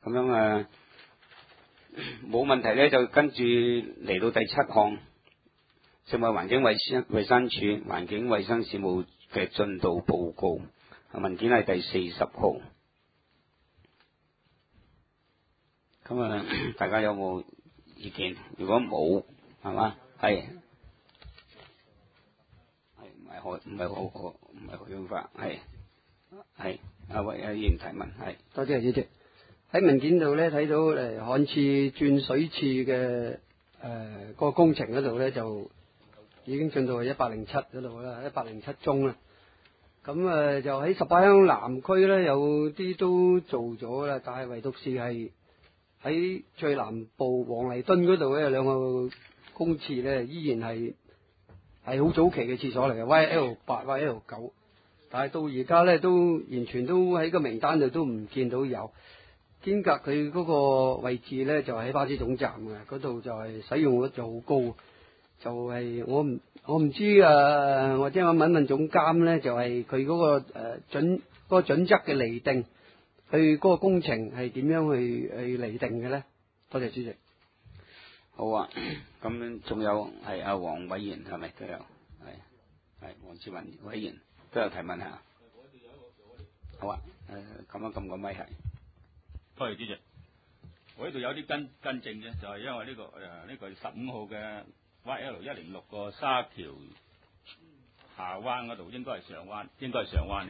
咁樣冇問題咧，就跟住嚟到第7項，食物環境衛生署環境衛生事務嘅進度報告，文件係第40號。咁大家有冇意見？如果冇，係嘛？係唔係好用法？係阿議員提問，係多謝主席。喺文件度咧睇到旱廁轉水廁嘅個工程嗰度咧就已經進到去107嗰度啦，107宗啦。咁就喺18鄉南區咧有啲都做咗啦，但係唯獨是係喺最南部黃泥墩嗰度咧有兩個公廁咧依然係好早期嘅廁所嚟嘅 YL8、YL9，但係到而家咧都完全都喺個名單度都唔見到有。兼夾佢嗰個位置咧就喺巴士總站嘅嗰度，就係使用率就好高，就係我唔知我聽我問總監咧，就係佢嗰個準則嘅釐定，佢嗰個工程係點樣去釐定嘅咧？多謝主席。 好啊，咁仲有係阿黃委員係咪都有？係黃志文委員都有提問下。好啊，咁樣撳個咪係。 多謝主席，我呢度有啲更正啫，就係因為呢個15號嘅 YL106個沙橋下灣嗰度應該係上灣嚟，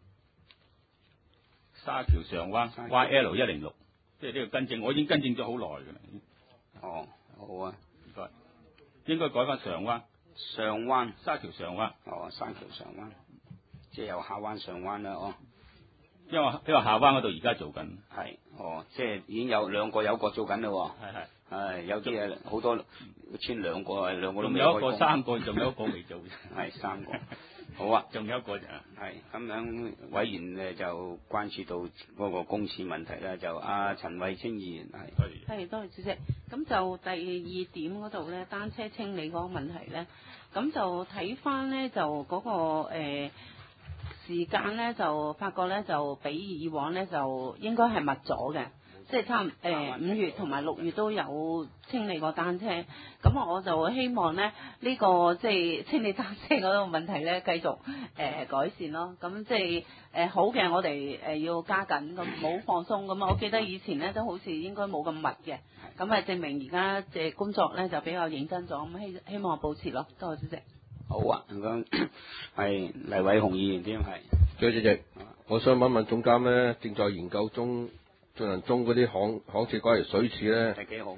沙橋上灣 YL106，即係呢個更正，我已經更正咗好耐㗎啦。 哦，好啊， 唔該，應該改翻上灣，沙橋上灣。 哦，沙橋上灣，即係由下灣上灣啦，哦。 因為下灣嗰度而家做緊， 係，即係已經有兩個做緊啦，係，有啲嘢好多村兩個都未開工， 仲有一個3個，仲有一個未做， 係3個，好啊， 仲有一個就係咁樣，委員就關注到嗰個公廁問題啦，就阿陳慧清議員係多謝主席。咁就第2點嗰度咧，單車清理嗰個問題咧，咁就睇翻咧就嗰個時間咧就發覺咧就比以往咧就應該係密咗嘅，即係差5月同埋6月都有清理過單車，咁我就希望咧呢個即係清理單車嗰個問題咧繼續改善咯，咁即係好嘅我哋要加緊，咁冇放鬆咁啊！我記得以前咧都好似應該冇咁密嘅，咁係證明而家即係工作咧就比較認真咗，咁希望保持咯，多謝主席。 好啊，咁係黎偉雄議員添係。 主席，我想問總監咧，正在研究中進行中嗰啲巷廁改為水廁咧， 係幾好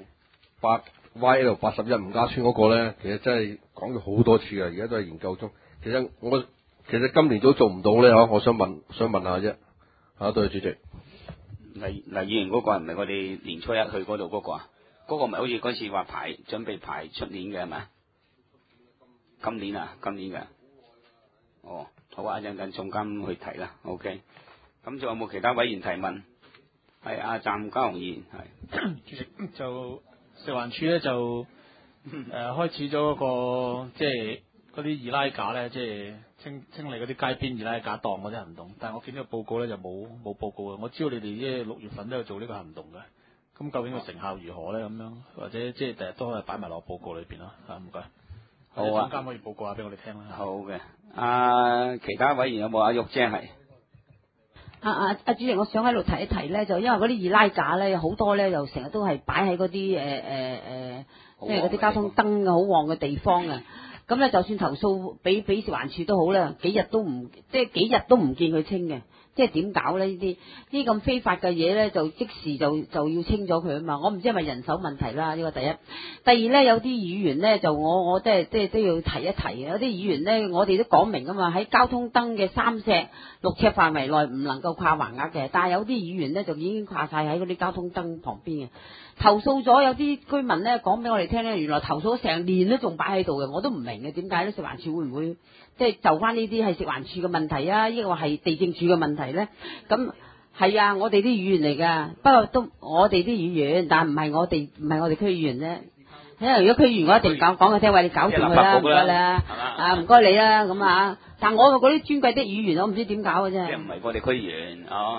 ？YL81吳家村嗰個咧，其實真係講咗好多次㗎，而家都係研究中。其實今年都做唔到咧嚇，我想問下啫。多謝主席。 黎議員嗰個係咪我哋年初一去嗰度嗰個啊？嗰個咪好似嗰次話準備排出年嘅係咪？今年嘅，哦，好啊，陣間總監去提啦 ，OK。咁仲有冇其他委員提問？係阿湛家雄議員係。 主席就食環署咧就開始咗一個即係嗰啲二拉架咧，即係清理嗰啲街邊二拉架檔嗰啲行動。但係我見到個報告咧就冇報告嘅。我知道你哋即係6月份都有做呢個行動嘅。咁究竟個成效如何咧？咁樣或者即係第日都可以擺埋落報告裏邊咯。唔該。 好啊， 總監可以報告下俾我哋聽啦。 好嘅，其他委員有冇？阿玉姐係。 主席，我想喺度提一提咧，就因為嗰啲二拉架咧，好多咧，又成日都係擺喺嗰啲即係嗰啲交通燈好旺嘅地方嘅。咁咧，就算投訴俾食環署都好啦，幾日都唔見佢清嘅。即係點搞咧？呢啲咁非法嘅嘢咧，就即時就要清咗佢啊嘛！我唔知係咪人手問題啦，呢個第一。第二咧，有啲議員咧就我即係都要提一提。有啲議員咧，我哋都講明噶嘛，喺交通燈嘅3尺6尺範圍內唔能夠跨橫額嘅。但係有啲議員咧就已經跨晒喺嗰啲交通燈旁邊嘅。投訴咗有啲居民咧講俾我哋聽咧，原來投訴咗成年都仲擺喺度嘅，我都唔明嘅點解咧？食環署會唔會即係就翻呢啲係食環署嘅問題啊？抑或係地政署嘅問題咧？咁係啊，我哋啲議員嚟㗎，不過都我哋啲議員，但唔係我哋區議員啫。因為如果區議員我一定講佢聽，喂，你搞掂佢啦，唔該你啊，唔該你啦咁啊。但我嗰啲尊貴的議員，我唔知點搞嘅啫。 即係唔係我哋區議員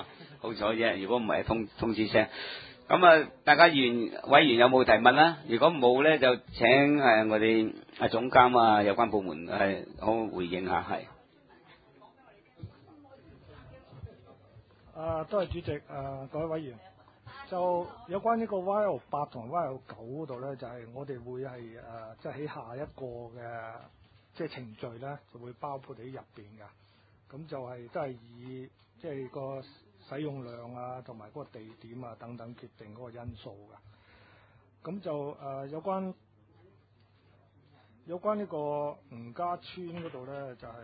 好彩啫，如果唔係通知聲。咁啊，大家委員有冇提問啦？如果冇咧，就請我哋阿總監啊，有關部門好回應下係。 多謝主席，各位委員，就有關呢個 YL8 同 YL9 嗰度咧，就係、我哋會係即係喺下一個嘅即係程序咧，就會包括喺入邊㗎。咁就係都係以即係個使用量啊，同埋嗰個地點啊等等決定嗰個因素㗎。咁就有關呢個吳家村嗰度咧，就係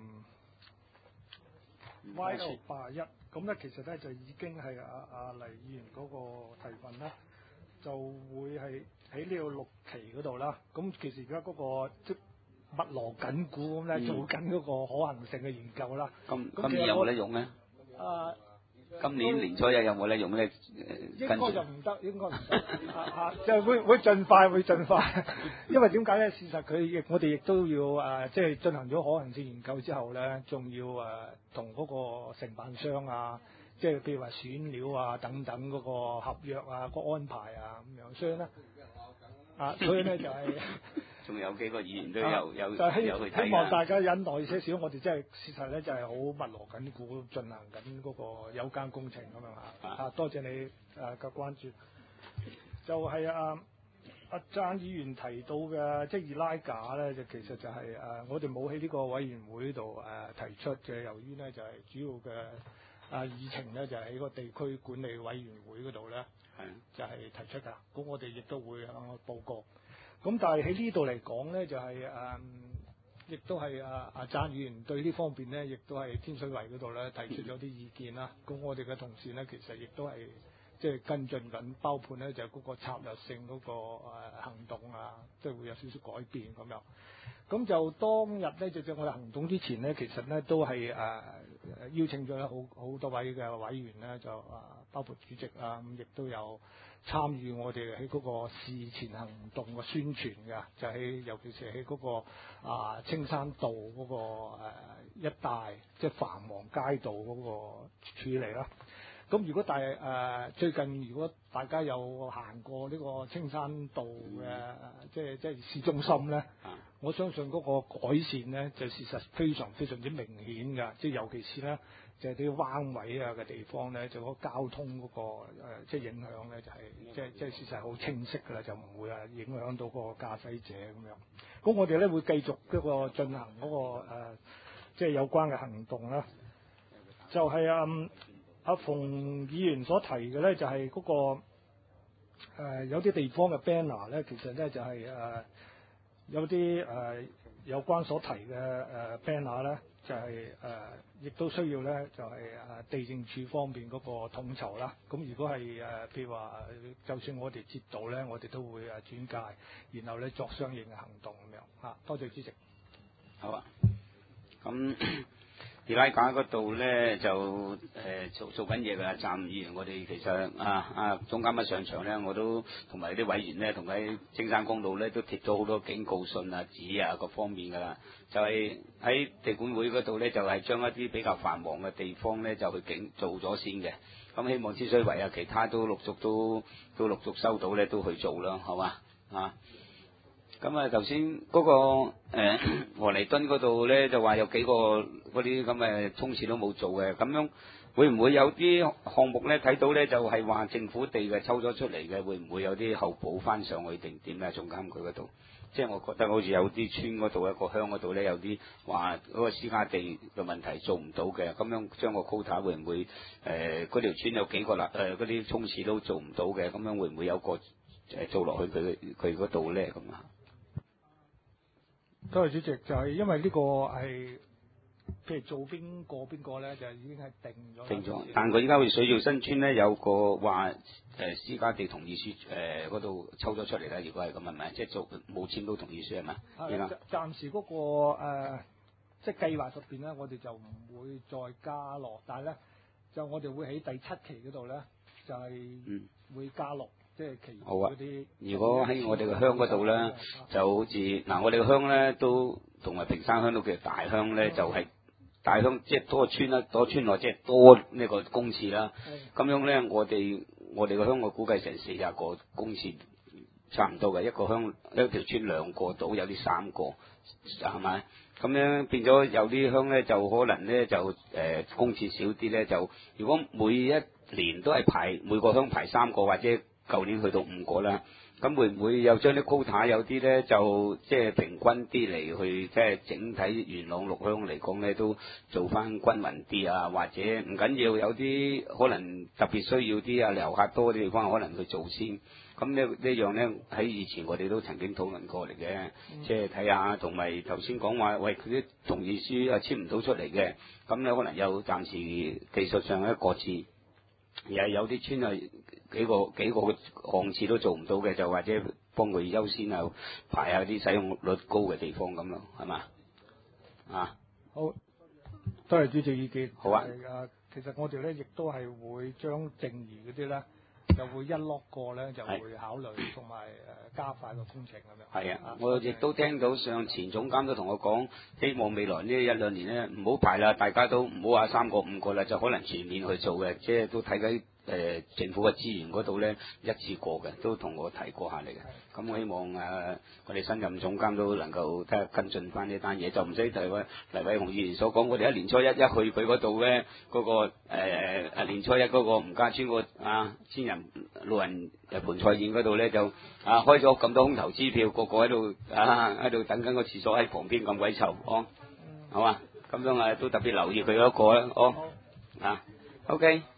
YL81。咁咧，其實咧就已經係阿黎議員嗰個提問咧，就會係喺呢個6期嗰度啦。咁其實而家嗰個即密鑼緊鼓咁咧，做緊嗰個可行性嘅研究啦。 今年有冇得用咧？今年年初一有冇得用咧？ 應該就唔得，應該唔得。就係會盡快，因為點解咧？事實我哋亦都要即係進行咗可行性研究之後咧，仲要同嗰個承辦商啊，即係譬如話選料啊等等嗰個合約啊、個安排啊咁樣，所以咧就係、 仲有幾個議員都有去睇， 希望大家忍耐些少，我哋真係事實咧就係好密鑼緊鼓進行緊嗰個有關工程咁樣嚇。多謝你嘅關注。就係阿贊議員提到嘅即係易拉架咧，就其實就係我哋冇喺呢個委員會度提出嘅，由於咧就係主要嘅議程咧就係喺個地區管理委員會嗰度咧，就係提出㗎。咁我哋亦都會向我報告。咁但係喺呢度嚟講咧，就係亦都係阿贊議員對呢方面咧，亦都係天水圍嗰度咧提出咗啲意見啦。咁我哋嘅同事咧，其實亦都係即係跟進緊，包括咧就嗰個策略性嗰個行動啊，即係會有少少改變咁樣。咁就當日咧，就我哋行動之前咧，其實咧都係邀請咗好多位嘅委員咧，就包括主席啊，咁亦都有參與我哋喺嗰個事前行動嘅宣傳嘅，就尤其是喺嗰個青山道嗰個一帶，即係繁忙街道嗰個處理啦。咁如果最近如果大家有行過呢個青山道嘅，即係市中心咧，我相信嗰個改善咧，就事實非常非常之明顯㗎。即係尤其是咧，就係啲彎位啊嘅地方咧，就嗰個交通嗰個即係影響咧，就係即係事實係好清晰㗎啦，就唔會影響到個駕駛者咁樣。咁我哋咧會繼續嗰個進行嗰個即係有關嘅行動啦。就係阿馮議員所提嘅咧，就係嗰個有啲地方嘅 banner 咧，其實咧就係有啲有關所提嘅banner 咧，就係亦都需要咧，就係地政處方面嗰個統籌啦。咁如果係譬如話，就算我哋接到咧，我哋都會轉介，然後咧作相應嘅行動咁樣嚇。多謝主席。 好啊。咁易拉架嗰度咧就做緊嘢㗎，贊議員我哋其實總監一上場咧，我都同埋啲委員咧，同喺青山公路咧都貼咗好多警告信啊、紙啊各方面㗎啦。就係喺地管會嗰度咧，就係將一啲比較繁忙嘅地方咧，就去做咗先嘅。咁希望天水圍啊，其他都陸續收到咧，都去做啦，好嘛啊？咁啊，頭先嗰個和彌敦嗰度咧，就話有幾個嗰啲咁嘅衝刺都冇做嘅，咁樣會唔會有啲項目咧睇到咧，就係話政府地嘅抽咗出嚟嘅，會唔會有啲後補翻上去定點咧？總監佢嗰度，即係我覺得好似有啲村嗰度一個鄉嗰度咧，有啲話嗰個私家地嘅問題做唔到嘅，咁樣將個 quota 會唔會嗰條村有幾個嗰啲衝刺都做唔到嘅，咁樣會唔會有個做落去佢嗰度咧咁啊？ 多謝主席，就係因為呢個係譬如做邊個咧，就已經係定咗。定咗， 但佢依家去水照新村咧有個話私家地同意書嗰度抽咗出嚟啦。如果係咁係咪？即係做冇簽到同意書係咪？ 暫時嗰個即係計劃入邊咧，我哋就唔會再加落，但係咧就我哋會喺第7期嗰度咧就係會加落。即係其好啊！如果喺我哋嘅鄉嗰度咧，就好似我哋嘅鄉咧都同埋屏山鄉都叫大鄉咧，就係大鄉即係多村啦，多村落即係多呢個公廁啦。咁樣咧，我哋個鄉我估計成40個公廁差唔多嘅，一條村2個到，有啲3個，係咪？咁樣變咗有啲鄉咧就可能咧就公廁少啲咧，就如果每一年都係每個鄉排3個，或者舊年去到5個啦。咁會唔會又將啲 quota 有啲咧就即係平均啲嚟去，即係整體元朗6鄉嚟講咧都做翻均勻啲啊？或者唔緊要，有啲可能特別需要啲啊遊客多啲地方，可能去做先。咁呢樣咧喺以前我哋都曾經討論過嚟嘅，即係睇下，同埋頭先講話，喂佢啲同意書簽唔到出嚟嘅，咁咧可能有暫時技術上一個字，而係有啲村係幾個項次都做唔到嘅，就或者幫佢優先啊排下啲使用率高嘅地方咁咯，係嘛？啊， 好，多謝主席意見。 好啊。 其實我哋咧亦都係會將剩餘嗰啲咧，就會一落過咧就會考慮同埋加快個工程咁樣。 係啊，我亦都聽到上前總監都同我講，希望未來呢1-2年咧唔好排啦，大家都唔好話3個5個啦，就可能全面去做嘅，即係都睇緊政府嘅資源嗰度咧一次過嘅，都同我提過下嚟嘅。咁我希望我哋新任總監都能夠睇下跟進翻呢單嘢，就唔使就係黎偉雄議員所講，我哋年初一去佢嗰度咧，嗰個年初一嗰個吳家村個千人老人盆菜宴嗰度咧就開咗咁多空頭支票，個個喺度等緊個廁所喺旁邊咁鬼臭，好嘛？咁樣都特別留意佢嗰個啦，OK。